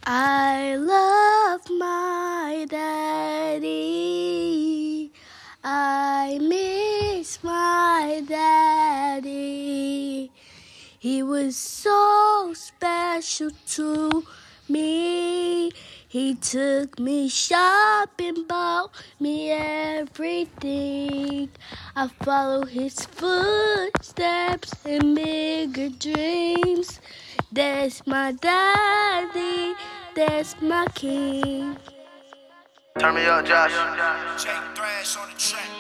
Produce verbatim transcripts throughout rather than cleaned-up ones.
I love my daddy. I miss my daddy. He was so special to me. He took me shopping, bought me everything. I follow his footsteps and bigger dreams. That's my daddy, that's my king. Turn me up, Josh. Jake Thrash on the track.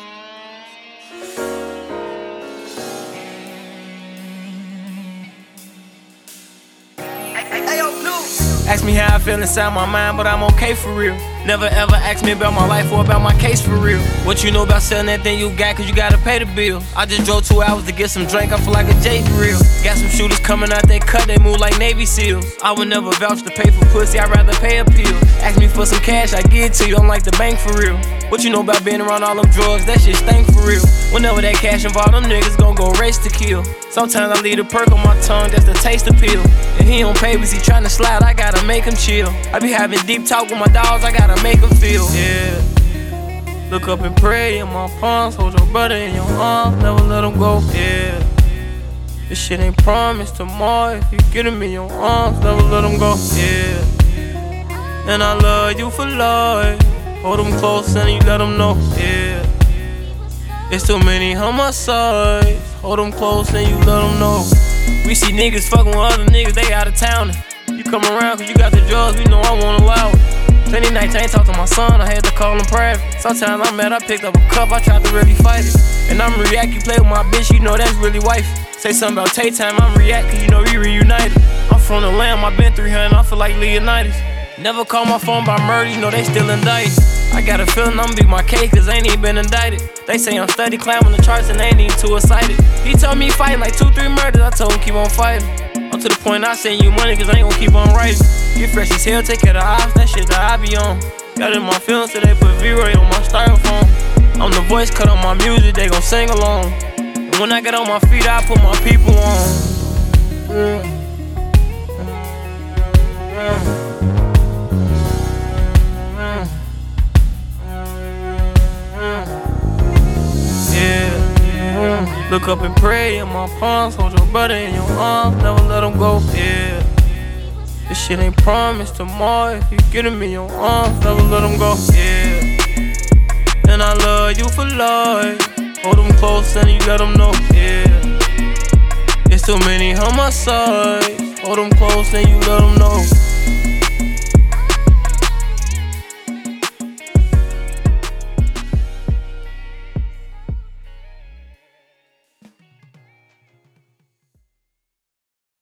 Ask me how I feel inside my mind, but I'm okay for real. Never ever ask me about my life or about my case for real. What you know about selling that thing you got, cause you gotta pay the bill. I just drove two hours to get some drink, I feel like a J for real. Got some shooters coming out, they cut, they move like Navy SEALs. I would never vouch to pay for pussy, I'd rather pay a pill. Ask me for some cash, I give it to you, I'm like the bank for real. What you know about being around all them drugs, that shit stink for real. Whenever that cash involved, them niggas gon' go race to kill. Sometimes I leave a perk on my tongue, that's the taste appeal. And he on papers, he tryna slide, I gotta make him chill. I be having deep talk with my dogs, I gotta make him feel. Yeah. Look up and pray in my palms, hold your brother in your arms, never let him go. Yeah. This shit ain't promised tomorrow, if you get him in your arms, never let him go. Yeah. And I love you for life. Hold him close and you let him know. Yeah. It's too many homicides. Hold them close and you let them know. We see niggas fucking with other niggas, they out of town. You come around cause you got the drugs, we know I won't allow it. twenty nineteen, talk to my son, I had to call him private. Sometimes I'm mad, I picked up a cup, I tried to really fight it. And I'm react, you play with my bitch, you know that's really wife. Say something about Tay time, I'm react cause you know we reunited. I'm from the Lamb, I been three hundred, I feel like Leonidas. Never call my phone by murder, you know they still indicted. I got a feeling I'ma beat my case cause I ain't even been indicted. They say I'm steady climbing the charts and they ain't even too excited. He told me fighting like two, three murders, I told him keep on fighting. I'm to the point I send you money cause I ain't gon' keep on writing. Get fresh as hell, take care of the ops, that shit that I be on. Got in my feelings so they put V-Ray on my styrofoam. I'm the voice, cut on my music, they gon' sing along. And when I get on my feet, I put my people on. Yeah. Yeah. Look up and pray in my palms, hold your brother in your arms, never let him go. Yeah. This shit ain't promised tomorrow, if you get him in your arms, never let him go. Yeah. And I love you for life. Hold him close and you let him know. Yeah. It's too many homicides. Hold him close and you let him know.